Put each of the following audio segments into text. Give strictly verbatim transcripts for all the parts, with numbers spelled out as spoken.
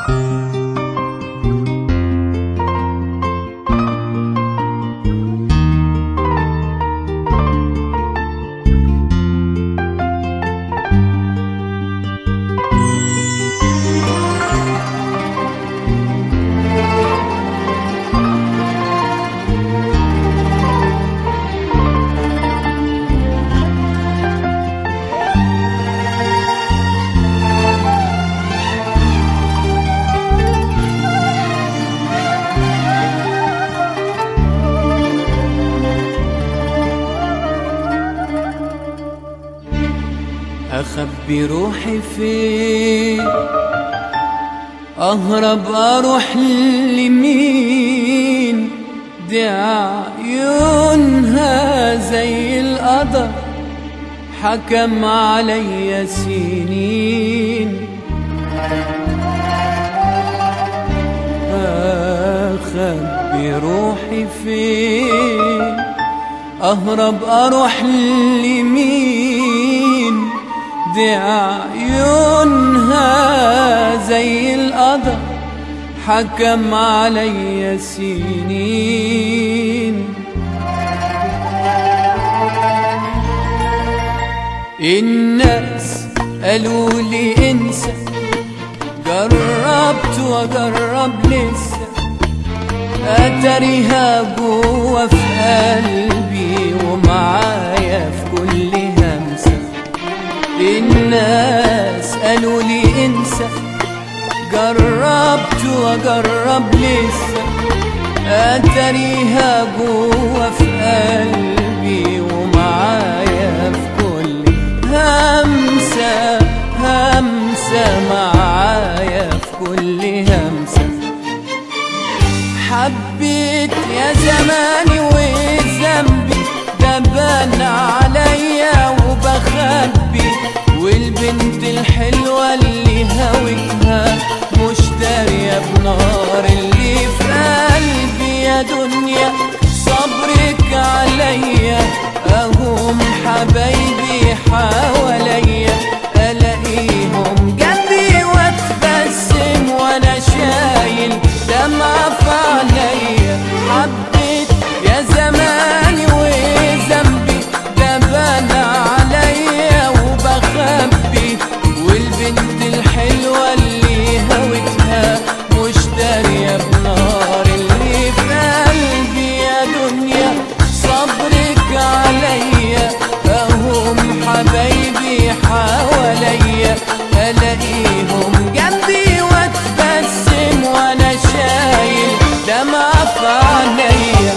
أخبي روحي فين، أهرب أروح لمين؟ دي عيونها زي القدر حكم عليا سنين. أخبي روحي فين، أهرب أروح لمين؟ دي عيونها زي القدر حكم عليا سنين. الناس قالوا لي انسى، جربت واجرب لسه، اتاريها جوا في قلبي ومعايا في كل همسة. الناس قالوا لي انسى، جربت واجرب لسه، اتاريها جوا في قلبي ومعايا في كل همسة. همسة معايا في كل همسة. حبيت يا زماني وذنبي ده بان عليا وبخبي، والبنت الحلوة اللي هويتها مش دارية بنار اللي في قلبي. يا دنيا صبرك عليا، اهم حبايبي حواليا، الاقيهم جنبي واتبسم وانا شايل دمعة في عينيا. حبيت يا زماني وذنبي ده بان عليا وبخبي، والبنت الحلوة اللي هويتها مش دارية بنار اللي في قلبي. يا دنيا صبرك عليا، اهم حبايبي حواليا، الاقيهم جنبي واتبسم وانا شايل دمعة في عينيا.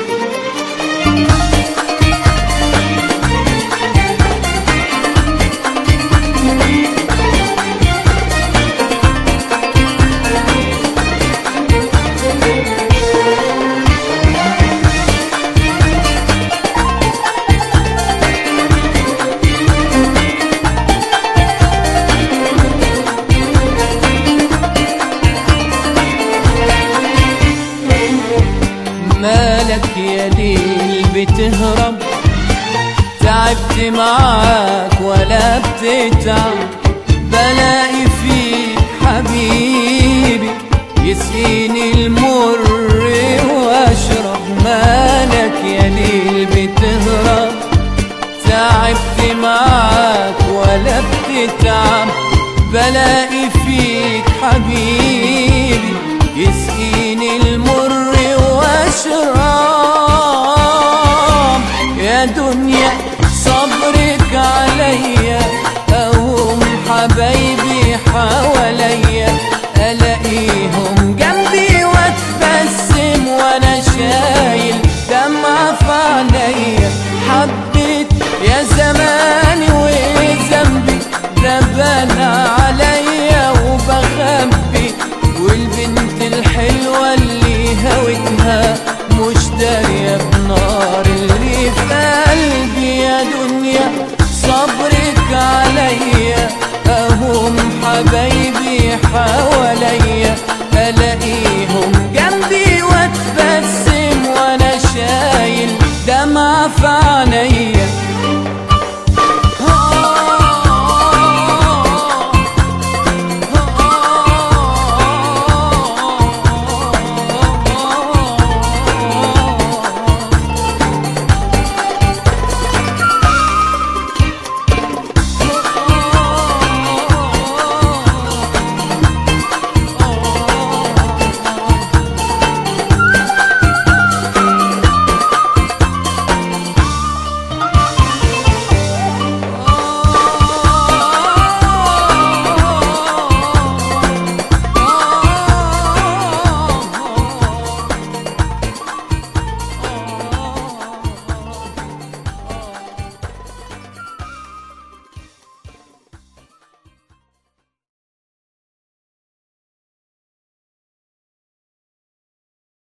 مالك يا ليل بتهرب، تعبت معاك ولا بتتعب، بلاقي فيك حبيبي يسقيني المر واشرب. مالك يا ليل بتهرب، تعبت معاك ولا بتتعب، بلاقي فيك حبيبي يسقيني المر واشرب. يا دنيا صبرك عليا، اهم حبايبي حواليا، الاقيهم جنبي واتبسم وانا شايل دمعة في عينيا. حبيت يا زماني وذنبي ده بان عليا وبخبي، والبنت الحلوة اللي هويتها مش دارية بنار اللي في قلبي. يا دنيا صبرك عليا، اهم حبايبي حواليا،